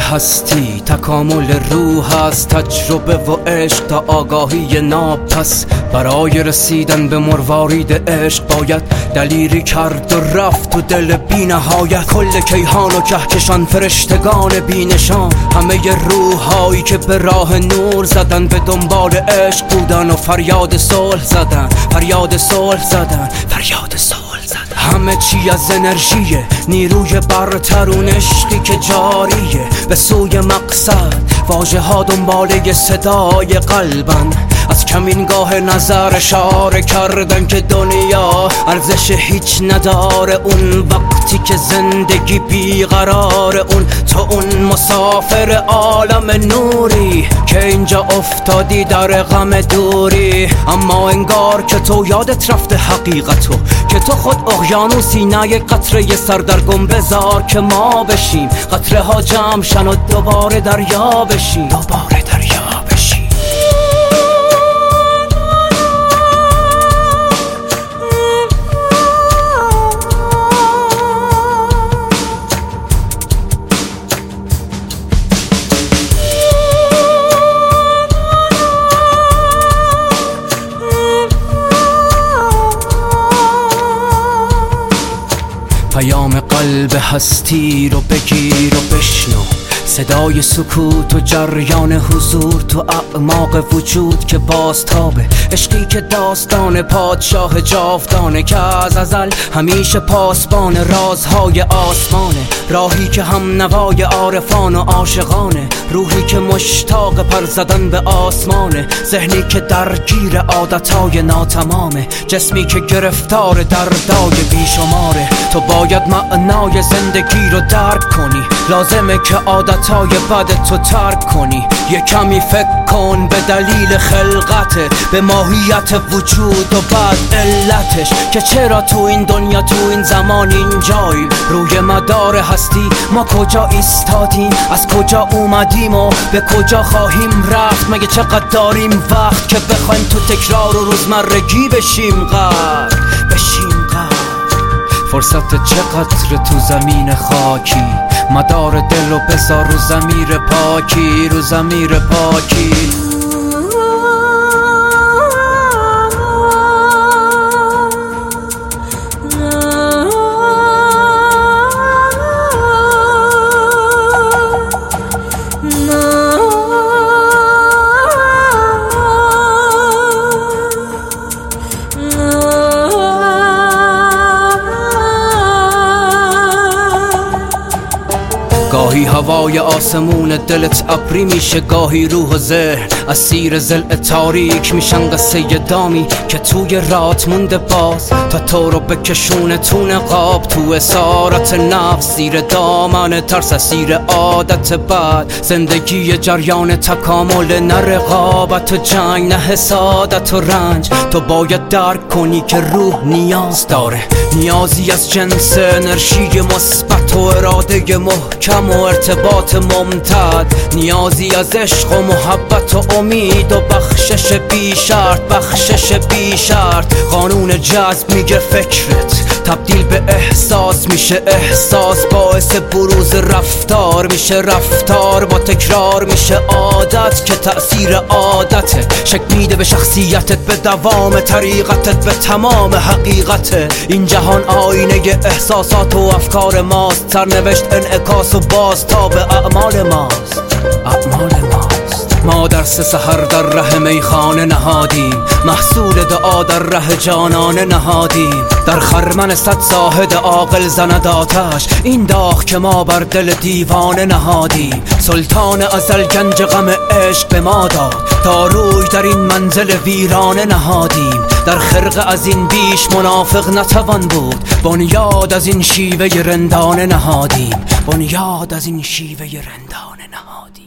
هستی تکامل روح است، تجربه و عشق تا آگاهی ناب. پس برای رسیدن به مروارید عشق باید دلیری کرد و رفت و دل بی نهایت. کل کیهان و کهکشان فرشتگان بی نشان، همه روحایی که به راه نور زدن به دنبال عشق بودن و فریاد صلح زدن، فریاد صلح زدن، فریاد صلح زدن. همه چی از انرژیه، نیروی برتر اون عشقی که جاریه به سوی مقصد. واژه ها دنباله صدای قلبن، از کمینگاه نظر اشاره کردن که دنیا ارزش هیچ نداره. اون وقتی که زندگی بیقراره، تو اون مسافر عالم نوری که اینجا افتادی در غم دوری. اما انگار که تو یادت رفته حقیقتو، که تو خود اقیانوسی نه یک قطره سردرگم. بذار که ما بشیم قطره ها جمع شن و دوباره دریا بشیم، دوباره دریا بشیم. پیام قلب هستی رو بگیر و بشنو، صدای سکوت و جریان حضور تو اعماق وجود که بازتابه. عشقی که داستان پادشاه جاودانه، که از ازل همیشه پاسبان رازهای آسمانه. راهی که هم نوای عارفان و عاشقانه، روحی که مشتاق پر زدن به آسمانه. ذهنی که درگیر عادتهای ناتمامه، جسمی که گرفتار دردای بیشماره. تو باید معنای زندگی رو درک کنی، لازمه که عادتهای بد تو ترک کنی. یه کمی فکر کن به دلیل خلقته، به ماهیت وجود و بعد علتش، که چرا تو این دنیا تو این زمان اینجاییم. روی مدار هستی ما کجا ایستادیم، از کجا اومدیم و به کجا خواهیم رفت. مگه چقدر داریم وقت که بخوایم تو تکرار و روزمرگی بشیم غرق، بشیم غرق. فرصت چقدر تو زمین خاکی، مدار دل رو بذار رو ضمیر پاکی، رو ضمیر پاکی. گاهی هوای آسمون دلت ابری میشه، گاهی روح و ذهن اسیر ضلع تاریک میشن. قصه دامی که توی رات مونده باز، تا تو رو بکشونه تو نقاب، تو اسارت نفس، زیر دامن ترس، اسیر عادت بد. زندگی جریان تکامل، نه رقابت و جنگ، نه حسادت و رنج. تو باید درک کنی که روح نیاز داره، نیازی از جنس انرژی مثبت و اراده محکم و ارتباط ممتد. نیازی از عشق و محبت و امید و بخشش بی شرط، بخشش بی شرط. قانون جذب میگه فکرت تبدیل به احساس میشه، احساس باعث بروز رفتار میشه، رفتار با تکرار میشه عادت، که تأثیر عادته شکل میده به شخصیتت، به دوام طریقتت، به تمام حقیقته. این جهان آینه احساسات و افکار ماست، سرنوشت انعکاس و بازتاب اعمال ماست، اعمال ماست. ما در سحر در ره میخانه نهادیم، محصول دعا در ره جانانه نهادیم. در خرمن صد زاهد عاقل زند آتش، این داغ که ما بر دل دیوانه نهادیم. سلطان ازل گنج غم عشق به ما داد، تا روی در این منزل ویرانه نهادیم. در خرقه از این بیش منافق نتوان بود، بنیاد از این شیوه رندانه نهادیم، بنیاد از این شیوه رندانه نهادیم.